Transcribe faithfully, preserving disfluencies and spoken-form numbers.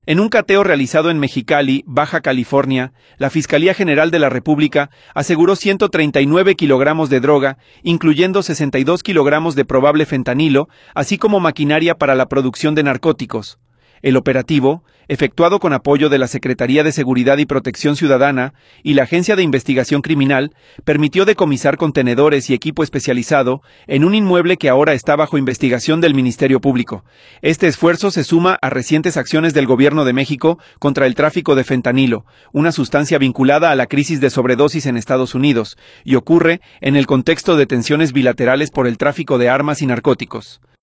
En un cateo realizado en Mexicali, Baja California, la Fiscalía General de la República aseguró ciento treinta y nueve kilogramos de droga, incluyendo sesenta y dos kilogramos de probable fentanilo, así como maquinaria para la producción de narcóticos. El operativo, efectuado con apoyo de la Secretaría de Seguridad y Protección Ciudadana y la Agencia de Investigación Criminal, permitió decomisar contenedores y equipo especializado en un inmueble que ahora está bajo investigación del Ministerio Público. Este esfuerzo se suma a recientes acciones del Gobierno de México contra el tráfico de fentanilo, una sustancia vinculada a la crisis de sobredosis en Estados Unidos, y ocurre en el contexto de tensiones bilaterales por el tráfico de armas y narcóticos.